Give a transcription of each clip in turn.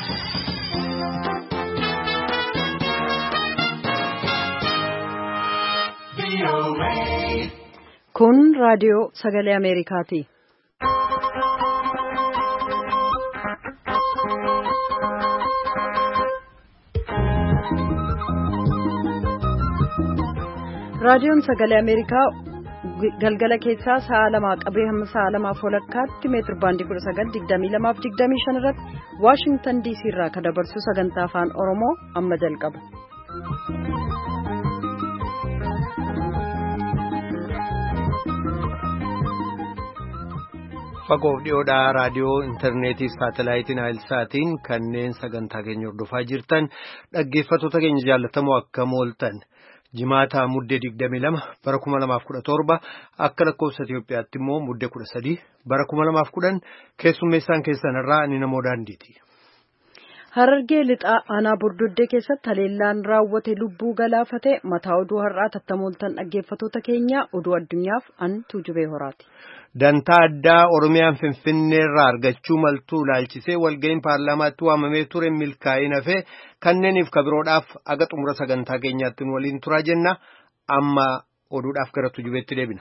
Kun raadiyoo sagalee Ameerikaati. Raadiyoon sagalee Ameerikaa galgala keessaa sa'a lamaa qabee hamma sa'a lamaaf walakkaatti meetir baandii 1922-25 irratti Waashingtan DC irraa kan dabarsu sagantaa afaan Oromoo amma jalqaba. Fagoof dhiyoodhaa raadiyoo intarneetii saatalaayitiin Naayilsaatiin kanneen sagantaa keenya hordofaa jirtan dhaggeeffattoota keenya jaallatamoo akkam ooltan. Jimaata muddee 22 bara 2017 akka lakkoofsa Itiyoophiyaatti immoo muddee 13 bara 2010 keessummeessaan keessan irraa ni namoo daandiiti. Harargee lixaa aanaa Bordoddee keessatti haleellaan raawwate lubbuu galaafate mataa oduu har'aa tattamooltan dhaggeeffattoota keenya oduu addunyaaf an Tuujubee Horaati. Dantaa addaa Oromiyaan Finfinnee irraa argachuu maltuu ilaalchisee walga'iin paarlaamaatti waamamee ture milkaa'ina fee kanneeniif kabiroodhaaf aga xumura sagantaa keenyaatti waliin turaa jenna. Amma oduudhaaf gara Tujubeetti deebina.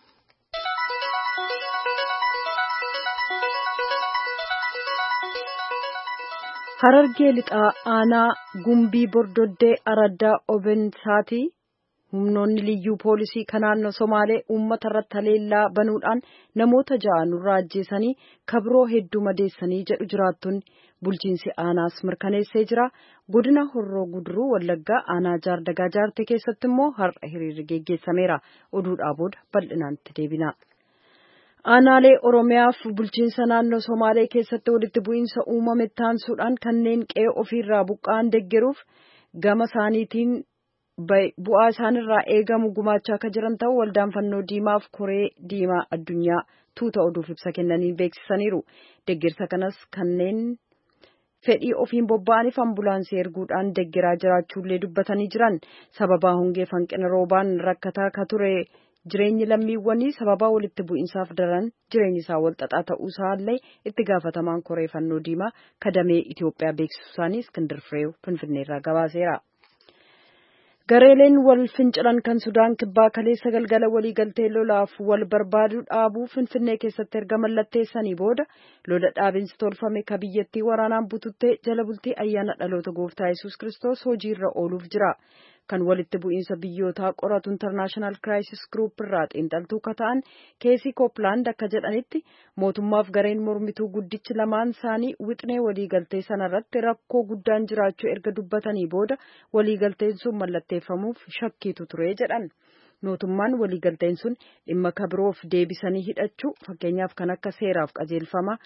Harargee lixaa aanaa Gumbii Bordoddee Araddaa Obensaati. Humnoonni liyyuu poolisii kan naannoo Somaalee uummata irratti haleellaa banuudhaan namoota 6 nurraa ajjeesanii kabiroo hedduu madeessanii jedhu jiraattonni bulchiinsi aanaas mirkaneessee jira. Godina Horroo Guduruu Wallaggaa aanaa Jaardagaa Jaartee keessatti immoo har'a hiriirri geggeessameera. Oduudhaa booda bal'inaatti deebina. Aanaalee Oromiyaaf bulchiinsa naannoo Somaalee keessatti walitti bu'iinsa uumame taansuudhaan kanneen qe'ee ofiirraa buqqa'an deeggaruuf gama isaaniitiin bu'aa isaanirraa eegamu gumaachaa akka jiran ta'uu waldaan fannoo diimaaf koree diimaa addunyaa tuuta oduuf ibsa kennanii beeksisaniiru. Deeggarsa kanas kanneen fedhii ofiin bobba'aniif ambulaansii erguudhaan deeggaraa jiraachuullee dubbatanii jiran. Sababaa hongee hanqina roobaan rakkataa ka ture jireenyi lammiiwwanii sababaa walitti bu'iinsaaf daran jireenyi isaa walxaxaa ta'uu isaallee itti gaafatamaan koree fannoo diimaa kadamee Itoophiyaa beeksisuu isaanii Iskindar Fireew Finfinneerraa gabaaseera. Gareeleen wal fincilan kan Sudaan kibbaa kaleessa galgala waliigaltee lolaaf wal barbaaduu dhaabuu Finfinnee keessatti erga mallatteessanii booda lola dhaabinsi tolfame ka biyyattii waraanaan bututtee jala bultii ayyaana dhaloota gooftaa Yesuus Kiristoos hojiirra ooluuf jira. Kan walitti bu'iinsa biyyootaa qoratu International Crisis Group irraa xiinxaltuu ka ta'an Keesii Koopland akka jedhanitti mootummaaf gareen mormituu guddichi lamaan isaanii wixnee waliigaltee sanarratti rakkoo guddaan jiraachuu erga dubbatanii booda waliigalteen sun mallatteeffamuuf shakkiitu ture jedhan. Mootummaan waliigalteen sun dhimma kabiroof deebisanii hidhachuu fakkeenyaaf kan akka seeraaf qajeelfama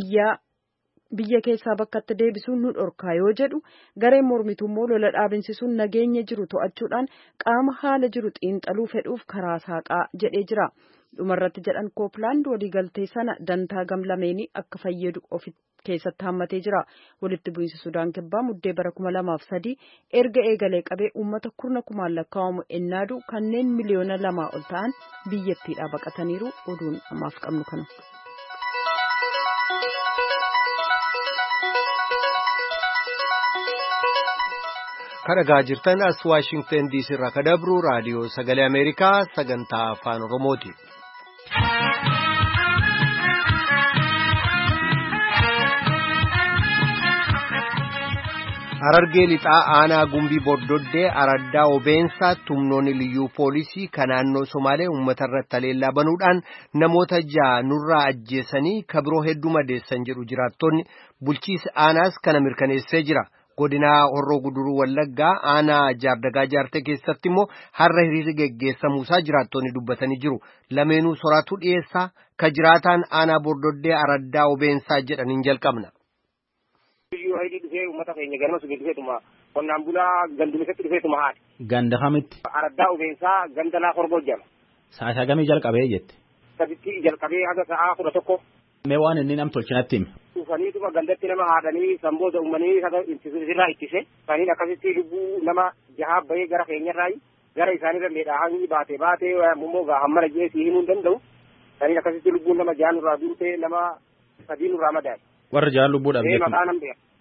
biyya keessaa bakkatti deebisuun nu dhorkaa yoo jedhu gareen mormituu immoo lola dhaabinsi nageenya jiru to'achuudhaan qaama haala jiru xiinxaluu fedhuuf karaa saaqaa jedhee jira. Dhumarratti jedhan Koopland waliigaltee sana dantaa gamlameenii akka fayyadu of keessatti hammatee jira. Walitti bu'iinsi Sudaan kibbaa muddee bara 2003 erga eegalee qabee uummata 10,000 lakkaa'amu ennaadu kanneen miliyoona 2 ol ta'an biyyattiidhaa baqataniiru. Oduun ammaaf qabnu kana. Kadhagaa jirtan as Waashingtan DC irraa ka dabru raadiyoo sagalee Ameerikaa sagantaa afaan Oromooti. Harargee lixaa aanaa Gumbii Bordoddee Araddaa Obeensaatti humnoonni liyyuu poolisii kan naannoo Somaalee uummata irratti haleellaa banuudhaan namoota 6 nurraa ajjeesanii kabiroo hedduu madeessan jedhu jiraattonni bulchiinsi aanaas kana mirkaneessee jira. Godinaa Horroo Guduruu Wallaggaa aanaa Jaardagaa Jaartee keessatti immoo har'a hiriirri geggeessamuusaa jiraattonni dubbatanii jiru. Lameenuu soraatu dhiyeessaa ka jiraataan aanaa Bordoddee Araddaa Obeensaa jedhaniin jalqabna. Uummata keenya ganama subii dhufeetuma qonnaan bulaa gandumisatti dhufeetuma haadha. Ganda kamitti? Araddaa Obeensaa ganda laa Horgoo jedhama. Sa'a sagamii jalqabee jette? Saditti jalqabee haga sa'a 11. Mee waan inni nam tolchinatti hime? Dhufaniituma gandatti nama haadhanii sanboota uumanii irraa ittise. Saniin akkasitti lubbuu nama 6 bahee gara keenyarraa gara isaaniirra miidhaa baatee immoo hammana jeesii himuu hin danda'u. Saniin akkasitti lubbuun nama 6 nurraa duutee nama 3 nurraa madaa'e. Warra 6 lubbuu dhabee. Maqaa nam beeka.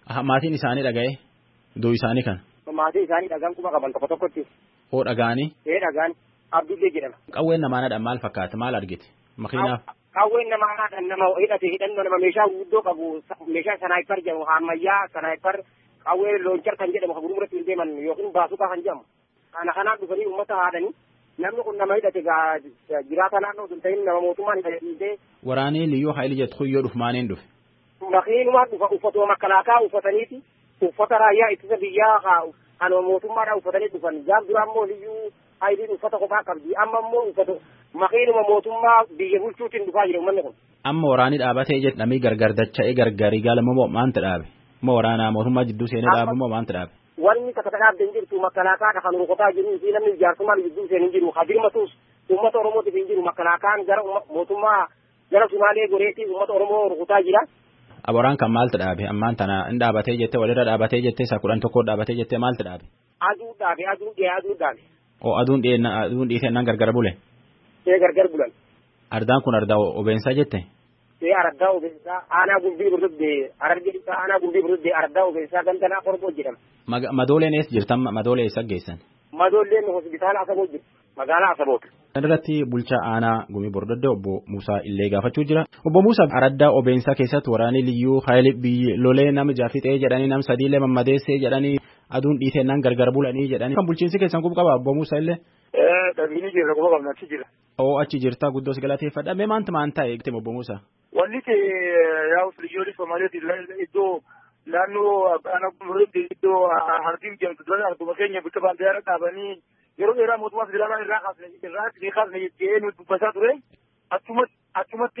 Maatiin isaanii dhaga'e duu isaanii kan. Maatii isaanii dhagaan kuma qaban tokkotti. Oo dhagaanii. Dhagaan Abdullee jedhama. Qawween namaadhaan maal fakkaata maal argite makiinaaf. Qawween namaadhaan nama hidhannoo nama meeshaa guddoo qabu meeshaa sanaayipar jedhamu ammayyaa sanaayipar qawwee loonchar kan jedhamu kan gurmuratti hin deeman yookiin baasuqaa kan jedhamu. Kanaan dhufanii uummata haadhanii namni kun nama hidhate jiraata naannoo sun ta'in nama mootummaan hidhatee. Waraanii liyyuu haayilii jettu yoo dhufu maaliin dhufe. Makiinumaan dhufa uffatuma makkalaakaa uffataniiti uffata raayyaa ittisa biyyaa kan mootummaadhaan uffatanii dhufan gaaf duraa immoo liyyuu haayiliin uffata kophaa qabdi amma immoo uffata makiinuma mootummaa biyya bulchuutiin dhufaa jira uummanni kun. Amma waraanii dhaabatee jedhamee gargar dacha'ee gargarii gaalamoo maanta dhaabe moo waraanaa mootummaa jidduu seenee dhaabe moo maanta dhaabe. Wanni takka dhaabde hin jirtu makkalaakaadha kan rukutaa jiru fi namni jaarsummaan jidduu seenee hin jiru hadirmatuus uummata oromootiif hin jiru makkalaakaan gara mootummaa gara Sumaalee goreetii uummata oromoo rukutaa jira. Aboraan kan maaltu dhaabe ammaan tana hin dhaabatee jettee walirra dhaabatee jettee isa 11 dhaabatee jettee maaltu dhaabe. Aduu dhaabe. Oo aduun dhiisennaan gargar bule. Gargar bulan. Ardaan kun ardaa obeensaa jette. Ardaa obeensaa aanaa gumbii burudde aanaa gumbii burudde ardaa obeensaa gandanaa korboo jedhama. Madooleen eessa jirtan madoolee eessa geessan. Madooleen hospitaala Asaboo jirti magaalaa Asabooti. Irratti bulchaa aanaa gumii bordoddee obbo Muusaa illee gaafachuu jira. Obbo Muusaa ardaa obeensaa keessatti waraanii liyyuu haayilii biyyi lolee nama jaafixee jedhanii nam sadiilee mammadeessee jedhanii aduun dhiisennaan gargar bulanii jedhanii. Kan bulchiinsi keessan quba qaba obbo Muusaa illee. Dhabiini jirra quba qabna achi jira. Oo achi jirtaa guddoo si galateeffadha. Mee maanta eegte obbo Muusaa. Wanni yaa'u liyyoolee Somaaliyaati iddoo naannoo aanaa gumurutti iddoo hardiin jedhamtu dura arguma keenya bakka baandiyaara dhaabanii yeroo dheeraa mootummaa federaalaa irraa kaasne jettee nu dubbataa ture. Achumatti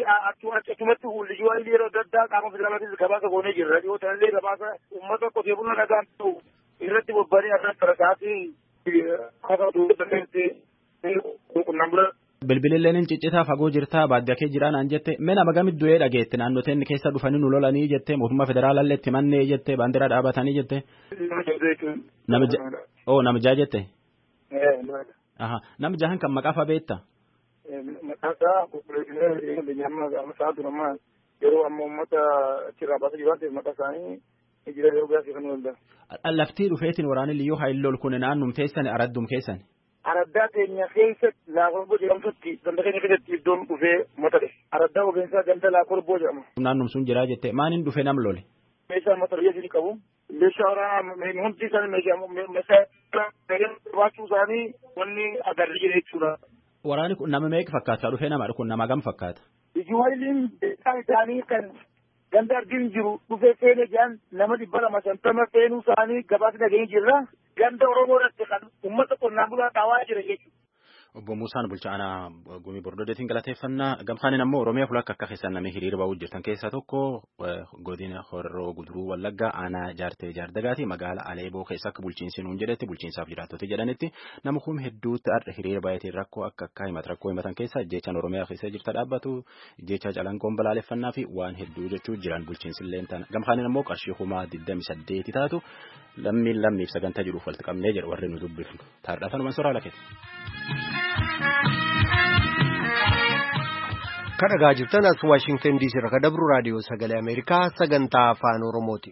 liyyuu haayilii yeroo adda addaa qaama federaalaatis gabaasa goonee jirra. Dhiyoo sanallee gabaasa uummata qotee bulaa nagaan ta'u irratti bobba'anii irraa sarakaatii qunnaan bula. Bilbililleen ciccitaa fagoo jirtaa baadiyyaa kee jiraa naan jette mee nama gamit du'ee dhageette naannoteen keessa dhufanii nu lolanii jette mootummaa federaalaallee itti mannee jette baandiraa dhaabatanii jette. Nama jaa jette. Nama jahan kan maqaa fa'aa beektaa. Maqaasaa qulqulleessinee yeroo amma uummata achirraa baasaa jiraate maqaa isaanii jira yeroo gaasii kan waldaa. Laftii dhufeetiin waraanni liyyuu haayilii lol kun naannum teessan araddum keessan. Araddaa keenya keessatti laakorboo jedhamtutti ganda keenya keessatti iddoon dhufee mata dhufe. Araddaa obeensaa ganda laakorboo jedhama. Naannum sun jiraa jettee maaliin dhufe nam lole? Meeshaa mata duree qabu. Meeshaa waraanaa hundi isaanii meeshaa baachuu isaanii wanni agarri jira jechuudha. Waraanni kun nama meeqa fakkaata dhufee nama kun nama gam fakkaata? Liyyuu haayiliin beekaa isaanii kan ganda arginu jiru dhufee seenee jiran nama 250 seenuu isaanii gabaasa dhageenye jirra. Ganda Oromoo irratti kan uummata qonnaan bulaa dhaawaa jira jechuudha. Obbo Muusaan bulchaa aanaa gumii bordoddeetiin galateeffannaa gamsaanin ammoo Oromiyaa fulakka akka keessan namni hiriira ba'uu jirtan keessaa tokko godina Horroo Guduruu Wallaggaa aanaa jaartee jaardagaati magaalaa Aleeboo keessa akka bulchiinsi nuun jedhetti bulchiinsaaf jiraattoti jedhanitti nama kuma hedduutti har'a hiriira baay'ateen rakkoo akka himatan keessa jechaan Oromiyaa keessa jirta dhaabbatu jecha calanqoon balaaleffannaa fi waan hedduu jechuu jiran bulchiinsillee tana gamsaanin ammoo qarshii kuma 28 taatu lammiif sagantaa jiruuf walitti qabnee jedhu warri nu dubbifnu taardhaatanuman soraa lakkete. Kan dhagaa jirtan as Waashingtan DC irraa kadabru raadiyoo sagalee Ameerikaa sagantaa afaan Oromooti.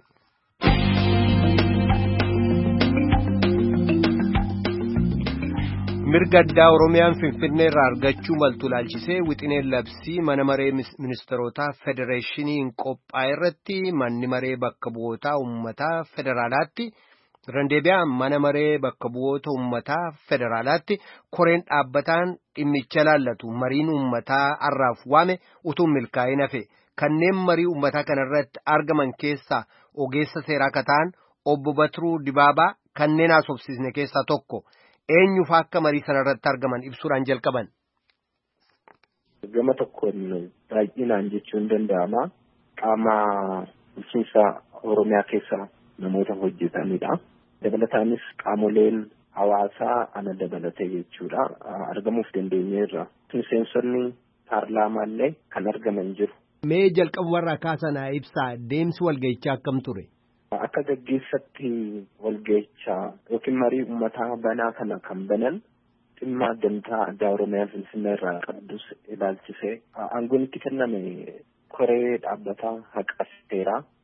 Mirga addaa Oromiyaan Finfinnee irraa argachuu maltu laalchisee wixineen labsii mana maree ministeerotaa federeeshiniin qophaa'e irratti manni maree bakka bu'ootaa uummataa federaalaatti. Randeebiyaa mana maree bakka bu'oota uummataa federaalaatti koreen dhaabbataan dhimmicha laallatu mariin uummataa har'aaf waame utuu milkaa'in hafe kanneen marii uummataa kanarratti argaman keessaa ogeessa seeraa kataan obbo Batiruu Dibaabaa kanneen haasofsiisne keessaa tokko eenyufa akka marii sanarratti argaman ibsuudhaan jalqaban. Gama tokkoon baay'inaan jechuun danda'ama qaama bulchiinsa Oromiyaa keessaa namoota hojjetanidha. Dabalataanis qaamoleen hawaasaa ana dabalatee jechuudha argamuuf dandeenyeerra. Miseensonni paarlaamaallee kan argaman jiru. Mee jalqabumarraa kaasanaa ibsaa deemsi walgahichaa akkam ture? Akka gaggeessatti walgahichaa yookiin marii uummataa banaa kana kan banan dhimma gamtaa addaa Oromiyaa Finfinnee irraa qabdus ilaalchisee aangoon itti kenname koree dhaabbataa haqa seeraa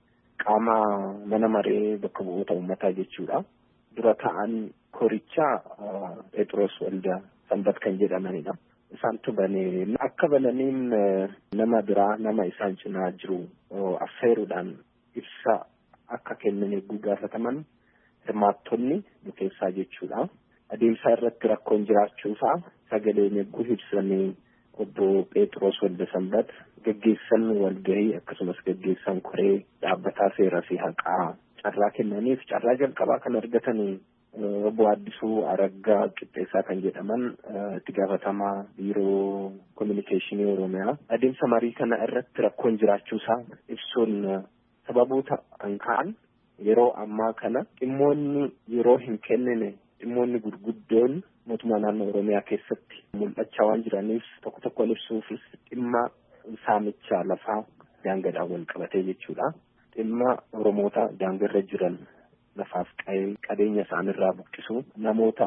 qaama mana maree bakka bu'oota uummataa jechuudha. Dura ta'an korichaa Phexros Walda Sanbat kan jedhamanidha. Isaantu banee akka bananiin nama biraa nama isaan cinaa jiru affeeruudhaan ibsa akka kennan eeguu gaafataman hirmaattonni bukeessaa jechuudha. Adeemsa irratti rakkoon jiraachuusaa sagaleen eeguu ibsanii obbo Phexros Walda Sanbat gaggeessan walgahii akkasumas gaggeessan koree dhaabbataa seeraa fi haqaa carraa kennaniif carraa jalqabaa kan argatanii obbo Addisuu Araggaa Qixxeessaa kan jedhaman itti gaafatamaa biiroo kominikeeshinii Oromiyaa adeemsa marii kana irratti rakkoon jiraachuusaa ibsuun sababoota kan ka'an yeroo ammaa kana dhimmoonni yeroo hin kennine dhimmoonni gurguddoon mootummaa naannoo Oromiyaa keessatti mul'achaa waan jiraniif tokko tokkoon ibsuufis dhimma saamicha lafaa daangaadhaan wal qabatee jechuudha. Dhimma Oromoota daangarra jiran lafaaf qabeenya isaanirraa buqqisuu namoota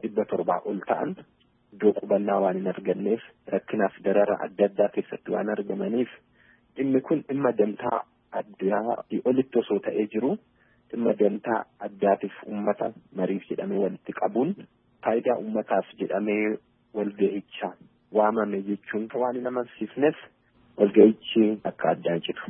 700 ol ta'an iddoo qubannaa waan hin arganneef rakkinaaf darara adda addaa keessatti waan argamaniif dhimmi kun dhimma dantaa addaa olitti osoo ta'ee jiru dhimma dantaa addaatiif uummata mariif jedhamee walitti qabuun faayidaa uummataaf jedhamee walga'icha waamame jechuun waan hin amansiifneef walga'ichi akka addaan citu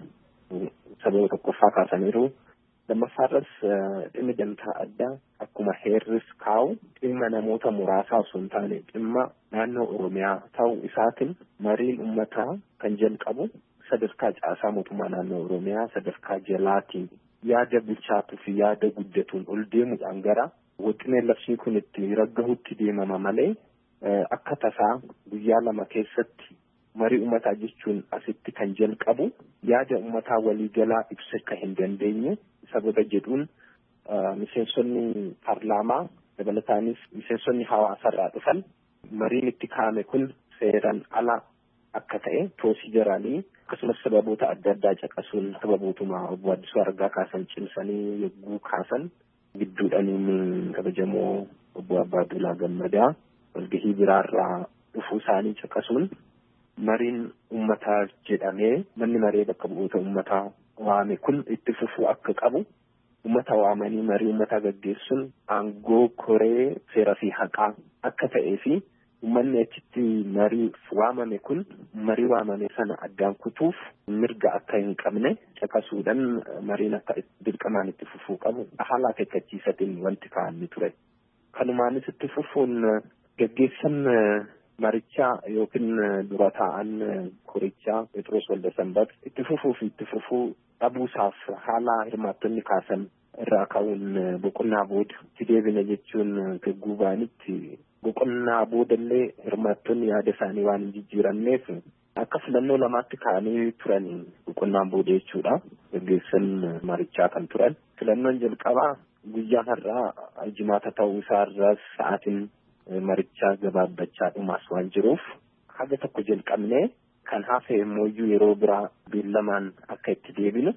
sababa tokkoffaa kaasaniiru. Lammaffaarras dhimmi dantaa addaa akkuma heerris kaa'u dhimma namoota muraasaa osoo hin taane dhimma naannoo Oromiyaa ta'uu isaatiin mariin uummataa kan jalqabu sadarkaa caasaa mootummaa naannoo Oromiyaa sadarkaa jalaatiin yaada bilchaatuu fi yaada guddatuun ol deemuudhaan gara wixinee labsii kun itti raggahutti deemama malee akka tasaa guyyaa lama keessatti marii uummataa jechuun asitti kan jalqabu yaada uummataa waliigalaa ibsa akka hin dandeenye sababa jedhuun miseensonni paarlaamaa dabalataanis miseensonni hawaasarraa dhufan mariin itti kaa'ame kun seeraan ala akka ta'e piroosijaraalii akkasumas sababoota adda addaa caqasuun sababootuma obbo Addisuu Araggaa kaasan cimsanii yogguu kaasan gidduudhaan kabajamoo obbo Abbaaduulaa Gammadaa walgahii biraarraa dhufuu isaanii caqasuun mariin uummataa jedhamee manni maree bakka bu'oota uummataa waame kun itti fufuu akka qabu uummata waamanii marii uummataa gaggeessuun aangoo koree seeraa fi haqaa akka ta'ee fi uummanni achitti marii waamame kun marii waamame sana addaan kutuuf mirga akka hin qabne caqasuudhaan mariin akka dirqamaan itti fufuu qabu haala akeekkachiisatiin wanti kaa'amni ture. Kanumaanis itti fufuun gaggeessan marichaa yookiin dura taa'an korichaa Phexros Walda Sanbat itti fufuu dhabuusaaf haala hirmaattonni kaasan irraa ka'uun boqonnaa booda itti deebina jechuun gagguubaanitti boqonnaa boodallee hirmaattonni yaada isaanii waan hin jijjiiranneef akka filannoo lamaatti ka'anii turan boqonnaan booda jechuudha. Gaggeessan marichaa kan turan filannoon jalqabaa guyyaa har'aa jimaata ta'uu isaarraas sa'aatiin marichaa gabaabbachaa dhumaas waan jiruuf haga tokko jalqabnee kan hafe immoo yeroo biraa beellamaan akka itti deebinu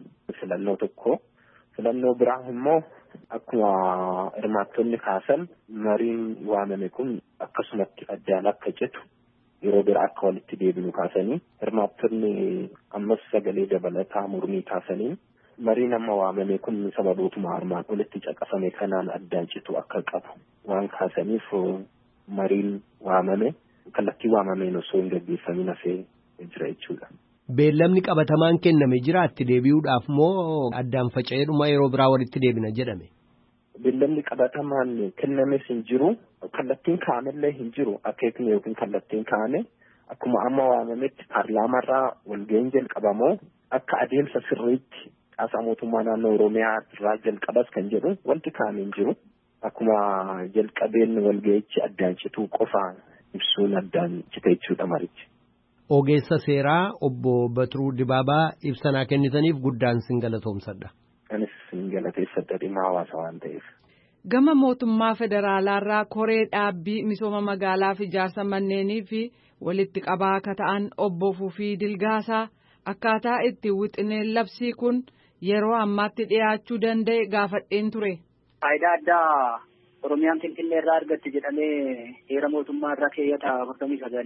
filannoo biraa immoo akkuma hirmaattonni kaasan mariin waamame kun akkasumatti addaan akka citu yeroo biraa akka walitti deebinu kaasanii hirmaattonni ammas sagalee dabalataa mormii kaasanii mariin amma waamame kun sababootuma armaan olitti caqasame kanaan addaan citu akka qabu waan kaasaniif mariin waamame kallattii waamameen osoo hin gaggeeffamin hafee jira jechuudha. Beellamni qabatamaan kenname jira itti deebi'uudhaaf moo addaan faca'eedhuma yeroo biraa walitti deebina jedhame? Beellamni qabatamaan kennames hin jiru kallattiin kaa'amellee hin jiru akeekni yookiin kallattiin kaa'ame akkuma amma waamametti paarlaamaarraa walga'iin jalqabamoo akka adeemsa sirriitti caasaa mootummaa naannoo Oromiyaa irraa jalqabas kan jedhu wanti kaa'ame hin jiru. Akkuma jalqabeen walga'ichi addaan cituu qofa ibsuun addaan cite jechuudha marichi. Ogeessa seeraa obbo Batiruu Dibaabaa ibsa kennitaniif guddaan sin galatoomsadha. Anis sin galateeffadha dhimma hawaasa waan ta'eef. Gama mootummaa federaalaarraa koree dhaabbii misooma magaalaa fi ijaarsa manneenii fi walitti qabaa akka ta'an obbo Fufii Dilgaasaa akkaataa itti wixineen labsii kun yeroo ammaatti dhiyaachuu danda'e gaafadheen ture. Faayidaa addaa Oromiyaan Finfinnee irraa argatti jedhamee heera mootummaa irraa keeyyata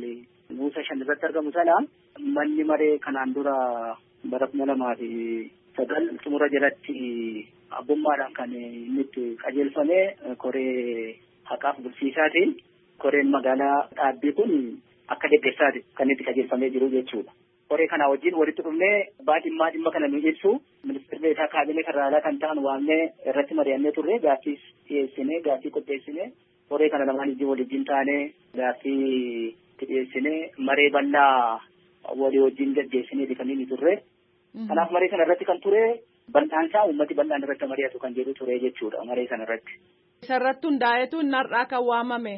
49 buusa 5 irratti argamu sana manni maree kanaan dura bara 2000 sagal xumura jalatti abbummaadhaan kan inni itti qajeelfame koree haqaaf bulchiisaatiin koreen magaalaa dhaabbii kun akka deeggarsaati kan itti qajeelfamee jiru jechuudha. Koree kana wajjin walitti dhufnee dhimma kana nu ibsu ministeera beekaa kaabinee federaalaa kan ta'an waamnee irratti mari'annee turre gaaffii dhiyeessinee gaaffii qopheessinee koree kana lamaan waliin taanee gaaffii dhiyeessinee maree bal'aa walii wajjin gaggeessinee dhufanii turre. Kanaaf maree kana irratti kan ture bal'aansaa uummati bal'aan irratti mari'atu kan jedhu ture jechuudha maree kana irratti. Isarratti hundaa'etu narraa kan waamame.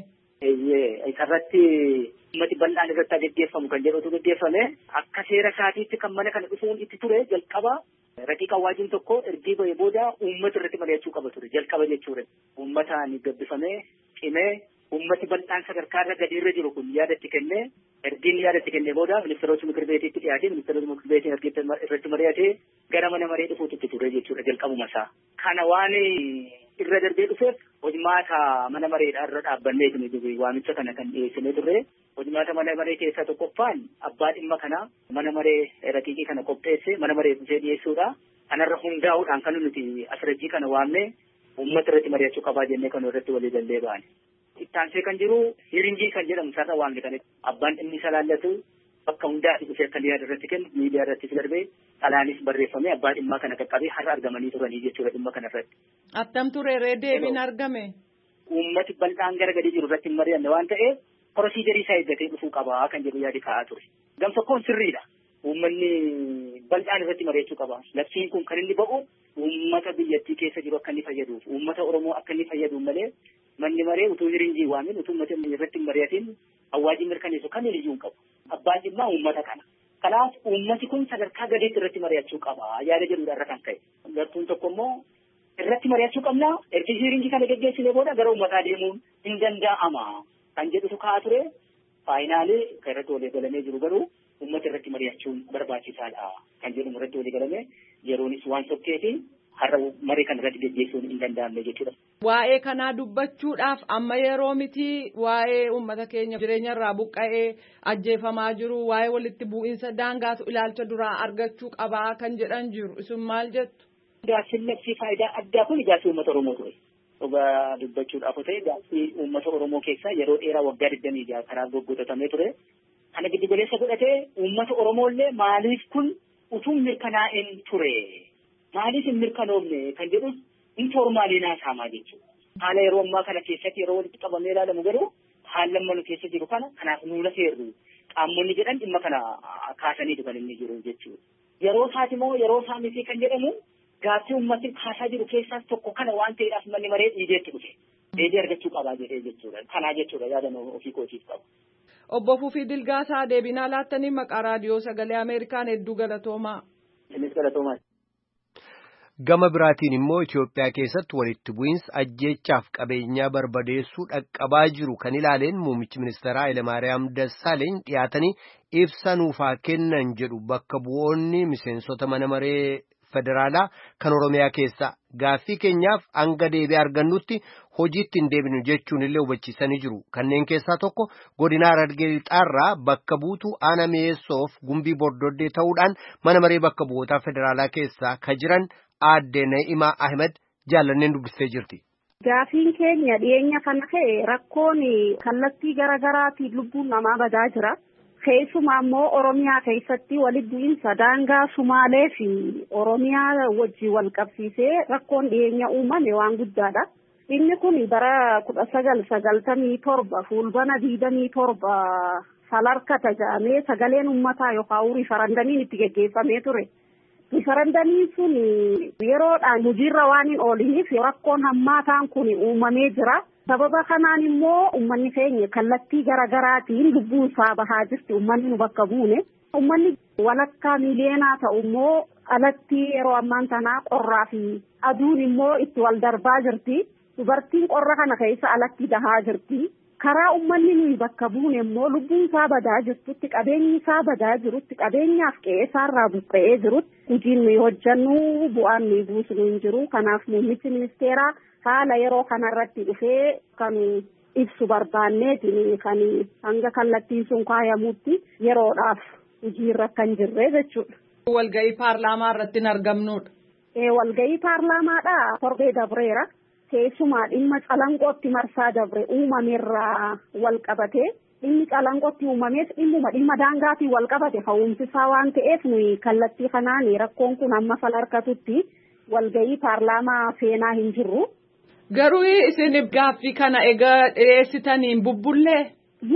Isarratti uummati bal'aan irratti gaggeeffamu kan jedhutu gaggeeffame akka seera isaatiitti kan mana kana dhufuun itti ture jalqaba raqiiqa waajiin tokko ergii bahee booda uummata irratti mari'achuu qaba ture jalqaba jechuudha. Uummataan gabbifamee cimee uummati bal'aan sadarkaa irra gadi irra jiru kun yaadatti kennee ergiin yaadatti kennee booda ministeerota mikir beetiitti dhiyaatee ministeerota mikir beetiin irratti mari'atee gara mana maree dhufuutti itti ture jechuudha jalqabuma isaa. Kana waan irra darbee dhufeef hojimaata mana mareedhaa irra dhaabbannee jiru waamicha kana kan dhiyeessinee turre hojimaata mana maree keessaa tokkoffaan abbaa dhimma kana mana maree raqiiqii kana qopheesse mana maree dhufee dhiyeessuudha. Kanarra hundaa'uudhaan kan nuti asirratti kana waamne uummata irratti mari'achuu qabaa jennee kan irratti walii gallee ba'an. Ittaansee kan jiru hiringii kan jedhamu sarara waamne kan abbaan dhimmi isa laallatu bakka hundaatti dhufee akka yaada irratti kennu miidiyaa irratti darbee dhalaanis barreeffamee abbaa dhimmaa kana qaqqabee har'a argamanii turanii jechuudha dhimma kana irratti. Attam ture deebiin argame. Uummati bal'aan gara gadi jiru irratti hin mari'anne waan ta'eef prosiijarii isaa eeggatee dhufuu qabaa kan jedhu yaadi ka'aa ture. Gam tokkoon sirriidha. Uummanni bal'aan irratti mari'achuu qaba. Labsiin kun kan inni ba'u uummata biyyattii keessa jiru akka inni fayyaduuf uummata Oromoo akka inni fayyaduuf malee manni maree utuu hiringii waamin utuu uummata irratti hin mari'atin awwaajii mirkaneessu kan iyyuu hin qabu. Abbaan dhimmaa uummata kana. Kanaaf uummati kun sadarkaa gadiitti irratti mari'achuu qaba yaada jedhudha irra kan ka'e. Gartuun tokko immoo irratti mari'achuu qabna erga hiringii kana geggeessinee booda gara uummataa deemuun hin danda'ama kan jedhutu ka'aa ture. Faayinaalee kan irratti walii galamee jiru garuu uummata irratti mari'achuun barbaachisaadha kan jedhamu irratti walii galame yeroonis waan sokkeefi har'a maree kana irratti geggeessuun hin danda'amne jechuudha. Waa'ee kanaa dubbachuudhaaf amma yeroo miti waa'ee uummata keenya jireenya irraa buqqa'ee ajjeefamaa jiru waa'ee walitti bu'iinsa daangaatu ilaalcha duraa argachuu qabaa kan jedhan jiru isin maal jettu? Gaaffiin labsii faayidaa addaa kun gaaffii uummata Oromoo ture. Dhugaa dubbachuudhaaf ta'e gaaffii uummata Oromoo keessaa yeroo dheeraa waggaa 26 karaa goggotatamee ture. Kana giddu galeessa godhatee uummata Oromoo illee maaliif kun utuu mirkanaa'een ture? Maaliif hin mirkanoofne kan jedhu informaalii naasaamaa jechuudha. Haala yeroo ammaa kana keessatti yeroo walitti qabamee ilaalamu garuu haala amma nu keessa jiru kana kanaaf nuula seerru qaamonni jedhan dhimma kana kaasanii kan inni jiru jechuudha. Yeroo isaati moo yeroo isaa miti kan jedhamu gaaffii uummatni kaasaa jiru keessaas tokko kana waan ta'eedhaaf manni maree dhiideetti dhufe. Deebii argachuu qabaa jedhee jechuudha. Kanaa jechuudha yaadannoo ofii kootiif qabu. Obbo Fufii Dilgaasaa deebinaa laattanii maqaa raadiyoo sagalee Ameerikaan hedduu galatoomaa. Innis galatoomaa. Gama biraatiin immoo Itoophiyaa keessatti walitti bu'iinsa ajjeechaaf qabeenyaa barbadeessuu dhaqqabaa jiru kan ilaaleen muummichi ministeeraa Hayilemaariyaam Dassaaleeny dhiyaatanii ibsa nuufaa kennan jedhu bakka bu'oonni miseensota mana maree federaalaa kan Oromiyaa keessaa gaaffii keenyaaf hanga deebii argannutti hojiitti hin deebinu jechuun illee hubachiisanii jiru. Kanneen keessaa tokko godina Harargee Lixaarraa bakka buutuu Aanaa Mi'eessoof Gumbii Bordoddee ta'uudhaan mana maree bakka bu'ootaa federaalaa keessaa ka jiran Aadde Na'imaa Ahmed jaallanneen dubbistee jirti. Gaaffiin keenya dhiyeenya kana ka'e rakkoon kallattii garaagaraatiin lubbuun namaa badaa jira. Keessumaa immoo Oromiyaa keessatti walitti bu'iinsa daangaa Sumaalee fi Oromiyaa wajjin wal qabsiisee rakkoon dhiyeenya uumame waan guddaadha. Inni kun bara 1997 fulbana 27 salarka taja'amee sagaleen uummataa yookaan riifarandamiin itti geggeeffamee ture. Riifarandamiin sun yeroodhaan hojiirra waan hin ooliniif rakkoon hammaataan kun uumamee jira. Sababa kanaan immoo uummanni keenya kallattii garaagaraatiin lubbuun isaa bahaa jirti. Uummanni nu bakka buune. Uummanni walakkaa miiliyoonaa ta'u immoo alatti yeroo ammaan tanaa qorraa fi aduun immoo itti wal darbaa jirti. Dubartiin qorra kana keessa alatti dahaa jirti. Karaa uummanni nuyi bakka buune immoo lubbuun isaa badaa jirtutti qabeenyi isaa badaa jirutti qabeenyaaf qe'ee isaarraa buqqa'ee jirutti hojiin nuyi hojjannu bu'aan nuyi buusnu hin jiru. Kanaaf muummichi ministeeraa haala yeroo kanarratti dhufee kan ibsu barbaanneetiin kan hanga kallattiin sun kaayamutti yeroodhaaf hojiirra kan jirre jechuudha. Walga'ii paarlaamaa irratti hin argamnudha. Walga'ii paarlaamaadha torbee dabreera. Keessumaa dhimma calanqootti marsaa dabre uumameerraa wal qabate dhimmi calanqootti uumames dhimma daangaatiin wal qabate ka'umsisaa waan ta'eef nuyi kallattii kanaan rakkoon kun amma salarkatutti walga'ii paarlaamaa seenaa hin jirru. Garuu isin gaaffii kana egaa dhiyeessitaniin bubbullee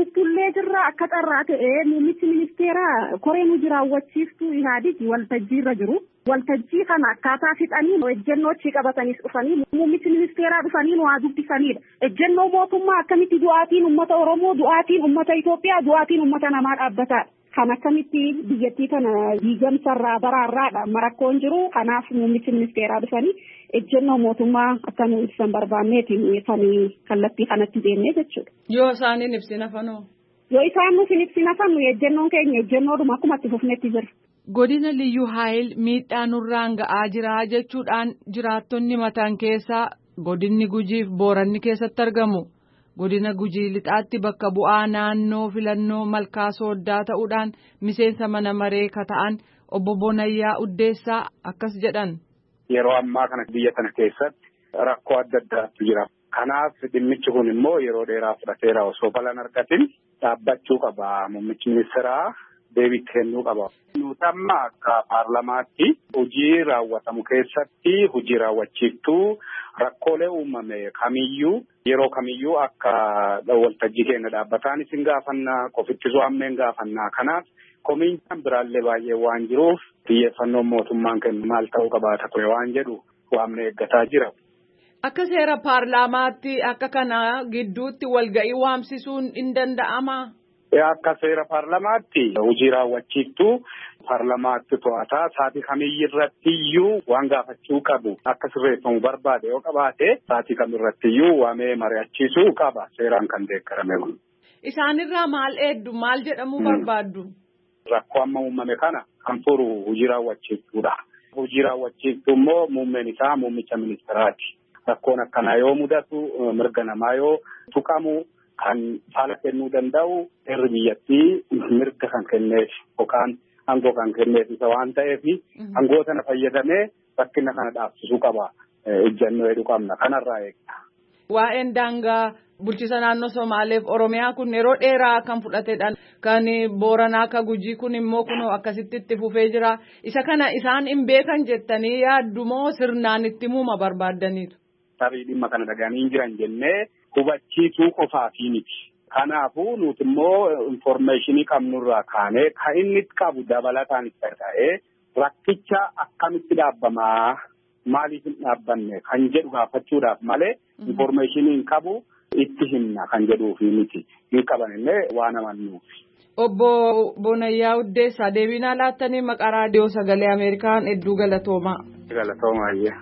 jirra akka carraa ta'ee muummichi ministeeraa koree nu jiraawwachiiftuu Ihaadigi waltajjiirra jiru. Waltajjii kana akkaataa fixanii ejjennoochi qabatanii dhufanii muummichi ministeeraa dhufanii nu haa dubbisanidha. Ejjennoo mootummaa akkamitti du'aatiin uummata Oromoo, du'aatiin uummata Itoophiyaa, du'aatiin uummata namaa dhaabbataadha. Kan akkamitti biyyattii kana diigamsarraa baraarraadha marakkoon jiru. Kanaaf muummichi ministeeraa dhufanii ejjennoo mootummaa akka nu ibsan barbaanneetiin kan kallattii kanatti deemnee jechuudha. Yoo isaaniin ibsina fanoo? Yoo isaan nuuf hin ibsina fannu ejjennoon keenya ejjennoodhuma akkuma itti fufnetti jira. Godina Liyyuu Haayil miidhaa nurraan ga'aa jira jechuudhaan jiraattonni mataan keessaa godinni Gujiif Booranni keessatti argamu. Godina Gujii lixaatti bakka bu'aa naannoo filannoo Malkaa Sooddaa ta'uudhaan miseensa mana maree kata'an obbo Bonayyaa Uddeessaa akkas jedhan. Yeroo ammaa kana biyya kana keessatti rakkoo adda addaatu jira. Kanaaf dhimmichi kun immoo yeroo dheeraa fudhateera osoo balan argatin dhaabbachuu qaba. Muummichi ministeeraa deebii kennuu qaba. Nuti amma akka paarlamaatti hojii raawwatamu keessatti hojii raawwachiiftuu rakkoolee uumame kamiyyuu yeroo kamiyyuu akka waltajjii keenya dhaabbataan isin gaafannaa qofittisuu ammeen gaafannaa. Kanaaf komiinsaan biraallee baay'ee waan jiruuf xiyyeeffannoon mootummaan kennu maal ta'uu qabaata ture waan jedhu waamne eeggataa jira. Akka seera paarlaamaatti akka kana gidduutti walga'ii waamsisuun hin danda'amaa? Akka seera paarlamaatti hojii raawwachiiftuu paarlamaatti to'ataa saatii kamirrattiyyuu waan gaafachuu qabu akka sirreeffamu barbaade yoo qabaate saatii kamirrattiyyuu waamee mari'achiisuu qaba seeraan kan deeggarame kun. Isaanirraa maal eeddu maal jedhamuu barbaaddu? Rakkoo amma uumame kana kan furu hojii raawwachiiftuudha. Hojii raawwachiiftuu immoo muummeen isaa muummicha ministeeraati. Rakkoon akkanaa yoo mudatu mirga namaa yoo tuqamu. Kan haala kennuu danda'u heerri biyyattii mirga kan kenneef yookaan aangoo kan kenneef isa waan ta'eef aangoo sana fayyadamee rakkina kana dhaabsisuu qaba. Ejjennoo hedduu qabna kanarraa eegna. Waa'een daangaa bulchiisa naannoo Somaaleef Oromiyaa kun yeroo dheeraa kan fudhatedha. Kan Booranaa akka Gujii kun immoo kunoo akkasitti itti fufee jira. Isa kana isaan hin beekan jettanii yaaddumoo sirnaan itti muuma barbaaddaniitu? Tarii dhimma kana dhaga'anii hin jiran jennee hubachiisuu qofaafi miti. Kanaafuu nuti immoo informeeshinii qabnurraa kaanee kan inni qabu dabalataan itti ta'ee rakkicha akkamitti dhaabbamaa maaliif hin dhaabbanne kan jedhu gaafachuudhaaf malee informeeshinii hin qabu itti himna kan jedhuufi miti. Hin qaban illee waan amannuufi. Obbo Bonayyaa Uddeessaa deebii nuuf laattanii maqaa raadiyoo sagalee Ameerikaan hedduu galatoomaa. Galatoomaa.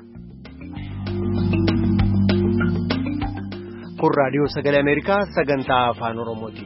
Kun raadiyoo sagalee Ameerikaa sagantaa afaan Oromooti.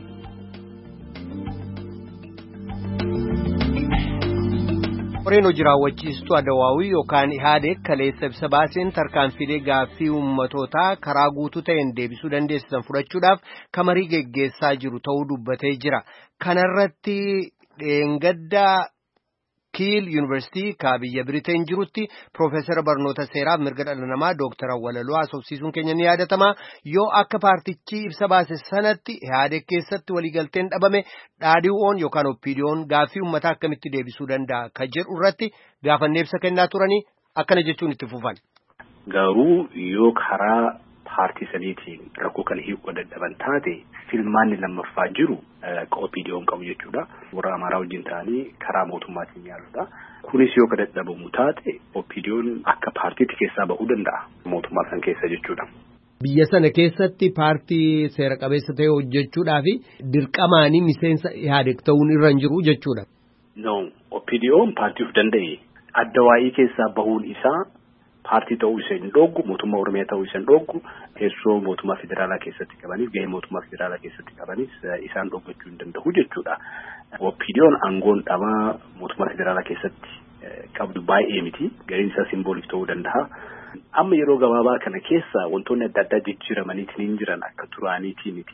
Koreen hojii raawwachiistuu Adawaawii yookaan Ihaadeg kaleessa ibsa baaseen tarkaanfilee gaaffii uummatootaa karaa guutuu ta'een deebisuu dandeessisan fudhachuudhaaf kamarii geggeessaa jiru ta'uu dubbatee jira. Kanarratti dheengaddaa Kiil Yuunivarsiitii biyya Biriteen jirutti Piroofeesara barnoota seeraaf mirga dhala namaa Dooktar Awwalaloo haasofsiisuun keenya ni yaadatama. Yoo akka paartichi ibsa baase sanatti Ihaadeg keessatti waliigalteen dhabame dhaadhiiwwan yookaan oppiidiyoon gaaffii uummataa akkamitti deebisuu danda'a kan jedhu irratti gaafannee ibsa kennaa turanii akkana jechuun itti fufan. Garuu yoo karaa paartii saniitiin rakkoo kana hiikuu dadhaban taate filmaanni lammaffaa jiru oppiidiyoon qabu jechuudha. Warra Amaaraa wajjin ta'anii karaa mootummaatiin yaaluudha. Kunis yoo dadhabamu taate oppiidiyoon akka paartiitti keessaa bahuu danda'a mootummaa san keessa jechuudha. Biyya sana keessatti paartii seera qabeessa ta'e hojjechuudhaaf dirqamaanii miseensa Ihaadeg ta'uun irra hin jiru jechuudha. No, oppiidiyoon paartii of danda'e Addawaayii keessaa bahuun isaa paartii ta'uu isa hin dhoogu, mootummaa Oromiyaa ta'uu isa hin dhoogu, teessoo mootummaa federaalaa keessatti qabaniif gahee mootummaa federaalaa keessatti qabanis isaan dhoggachuu hin danda'u jechuudha. Oppiidiyoon aangoon dhamaa mootummaa federaalaa keessatti qabdu baay'ee miti, gaheen isaa simbooliif ta'uu danda'a. Amma yeroo gabaabaa kana keessa wantoonni adda addaa jijjiiramaniitiin hin jiran akka turaaniitii miti.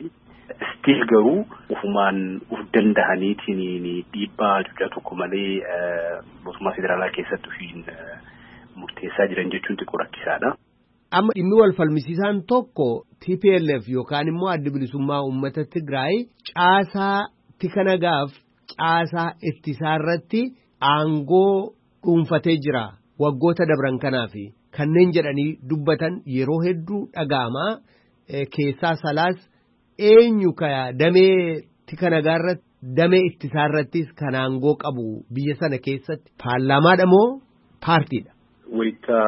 Stiil garuu ufumaan uf danda'aniitiin dhiibbaa cuucaa tokko malee mootummaa federaalaa keessatti ofiin murteessaa jiran jechuun xiqqoo rakkisaadha. Amma dhimmi wal falmisiisaan tokko TPLF yookaan immoo adda bilisummaa uummata Tigraay caasaa tika nagaaf caasaa ittisaa irratti aangoo dhuunfatee jira waggoota dabran kanaaf kanneen jedhanii dubbatan yeroo hedduu dhaga'amaa keessaa salaas eenyu ka damee tika nagaarratti damee ittisaa irrattis kan aangoo qabu biyya sana keessatti paarlaamaadha moo paartiidha? Wayita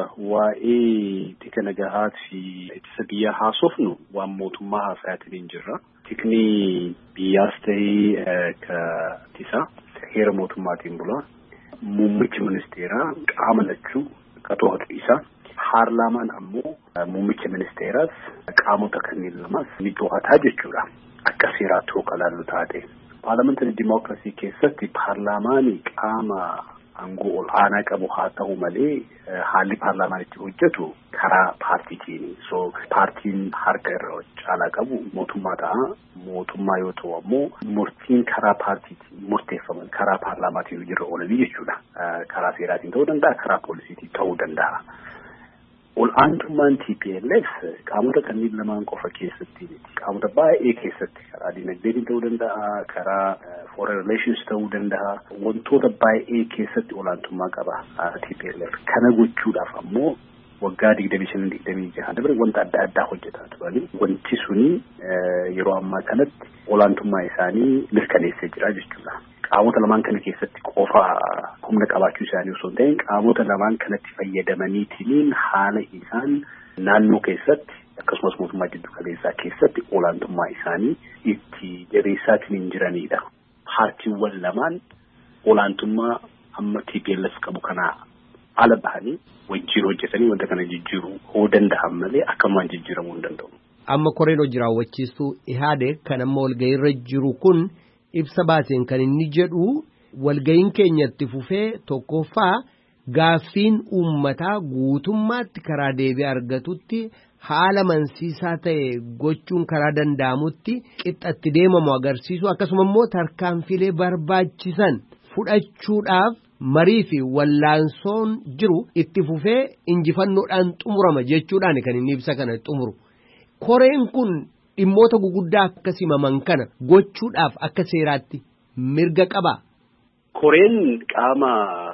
waa'ee tika nagaa fi ittisa biyyaa haasofnu waan mootummaa haasa'aatiin jirra. Tikni biyyaas ta'ee ka ittisa heera mootummaatiin bula. Muummichi ministeeraa qaama lachuu to'atu isa. Paarlaamaan ammoo muummicha ministeeraas qaamota kanneen lamas ni to'ataa jechuudha. Akka seeraatti hooqa laallu taate. Paarlaamantarii dimookiraasii keessatti paarlaamaanii qaama aangoo ol aanaa qabu haa ta'u malee haalli paarlaamaan itti hojjetu karaa paartiitiini. So paartiin harka irra caalaa qabu mootummaa ta'a. Mootummaa yoo ta'u ammoo murtiin karaa paartiitiin murteeffaman karaa paarlaamaatiin jirra oolanii jechuudha. Karaa seeraatiin ta'uu danda'a, karaa poolisiitiin ta'uu danda'a. Ol aantummaan TPLF qaamota kanneen lamaan qofa keessatti qaamota baay'ee keessatti karaa dinagdeetiin ta'uu danda'a, karaa foreign relations ta'uu danda'a, wantoota baay'ee keessatti ol aantummaa qaba TPLF. Kana gochuudhaaf ammoo waggaa 25-26 dabre wanta adda addaa hojjetaa turani. Wanti suni yeroo ammaa kanatti ol aantummaa isaanii mirkaneessee jira jechuudha. Qaamota lamaan kana keessatti qofa humna qabaachuu isaanii osoo hin ta'in qaamota lamaan kanatti fayyadamaniitiin haala isaan naannoo keessatti akkasumas mootummaa jiddu galeessaa keessatti olaantummaa isaanii itti jabeessaatiin jiranidha. Paartiiwwan lamaan olaantummaa amma TPLF qabu kanaa ala bahanii wajjin hojjetanii wanta kana jijjiiruu hoo danda'an malee akkanumaan jijjiiramuu hin danda'u. Amma koreen hojii raawwachiistuu Ihaadeg kan amma walga'iirra jiru kun ibsa baaseen kan inni jedhu walga'iin keenyatti fufee tokkoffaa gaaffiin uummataa guutummaatti karaa deebii argatutti haala mansiisaa ta'e gochuun karaa danda'amutti qixxatti deemamu agarsiisu akkasuma immoo tarkaanfilee barbaachisan fudhachuudhaaf marii fi wallaansoon jiru itti fufee injifannoodhaan xumurama jechuudhaan kan inni ibsa kana xumuru. Koreen kun dhimmoota guguddaa akkasii maman kana gochuudhaaf akka seeraatti mirga qaba. Koreen qaama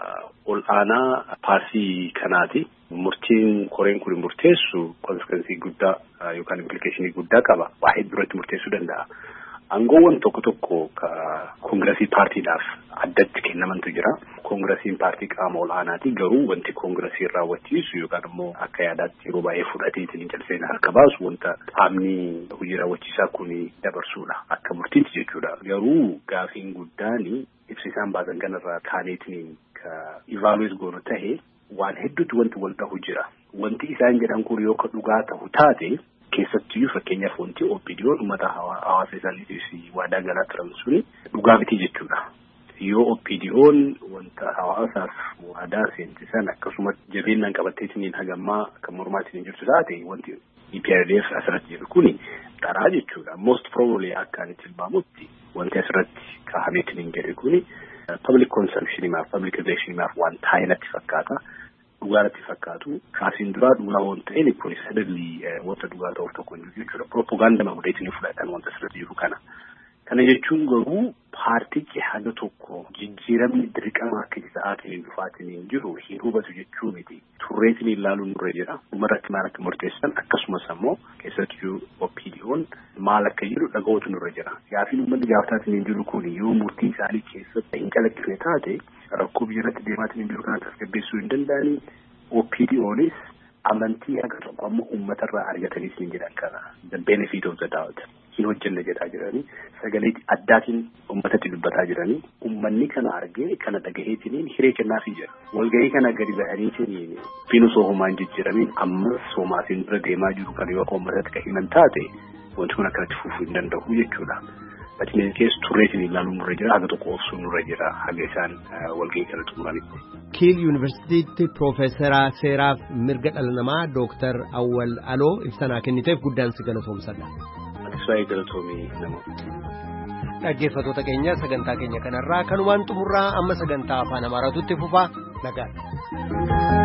ol aanaa paartii kanaati. Murtiin koreen kun murteessu konsekensii guddaa yookaan implikeeshinii guddaa qaba. Waa hedduu irratti murteessuu danda'a. Aangoowwan tokko tokko koongiresii paartiidhaaf addatti kennamantu jira. Koongiresiin paartii qaama ol aanaati garuu wanti koongiresiin raawwachiisu yookaan immoo akka yaadaatti yeroo baay'ee fudhateetiin jalseen harka baasu wanta qaamni hojii raawwachiisaa kun dabarsuudha akka murtiitti jechuudha. Garuu gaafiin guddaan ibsisaan baasan kanarraa kaaneetiin ka ivaaluwees goonu ta'e waan hedduutti wanti wal dhahu jira. Wanti isaan jedhan kun yoo ka dhugaa ta'u taate keessattiyyuu fakkeenyaaf wanti OPDO'n uummata hawaasa isaaniitiif waadaa galaa turan suni dhugaa miti jechuudha. Yoo OPDO'n wanta hawaasaaf waadaa seensisan akkasumas jabeenyaan qabatteetiin hagammaa kan mormaatiin jirtu taate wanti EPRDF asirratti jedhu kuni dharaa jechuudha. Most probably akka ani tilmaamutti wanti asirratti kaahameetiin jedhe kuni public consumptionimaaf public relationship waan taa'inatti fakkaata. Dhugaarratti fakkaatu kaasiin duraa dhugaa waan ta'een kun sadalli wanta dhugaa ta'uuf tokko hin jiru jechuudha. Propaganda mabudeetiin fudhatan wanta asirratti jiru kana. Kana jechuun garuu paartichi haga tokko jijjiiramni dirqama akka isaatiin dhufaatiin hin jiru hin hubatu jechuu miti. Turreetiin ilaaluun nurra jira. Uummatatti maal akka murteessan akkasumas ammoo keessattuu OPDO'n maal akka jedhu dhaga'uutu nurra jira. Gaafiin uummanni gaafataatiin hin jiru kun yoo murtii isaanii keessatti hin calaqqifne taate rakkoo biyyarratti deemaatiin hin jiru kana tasgabbeessuu hin danda'anii OPDO'nis amantii haga tokko ammoo uummatarraa argataniis hin jedhan kana. The benefit of the doubt. Hin hojjenne jedhaa jiranii sagalee addaatiin uummatatti dubbataa jiranii uummanni kana argee kana dhagaheetiin hiree kennaafii jira. Walgahii kana gadi ba'aniitiin fiinus homaan jijjiiramiin ammas homaasiin bira deemaa jiru kan yoo uummatatti kan himan taate wanti kun akkanatti fufuu hin danda'u jechuudha. Batineen keessa turreetiin ilaaluun nurra jira haga tokko obsuun nurra jira haga isaan walgahii kana xumuranitti. Kiil Yuunivarsiitiitti Piroofeesaraa Seeraaf Mirga Dhala Namaa Dooktar Awwal Aloo ibsanaa kenniteef guddaan si galatoomsadha. baay'ee galatoomii namoota. Dhaggeeffattoota keenya sagantaa keenya kanarraa kanumaan xumurraa amma sagantaa afaan Amaaraatutti fufaa nagaan.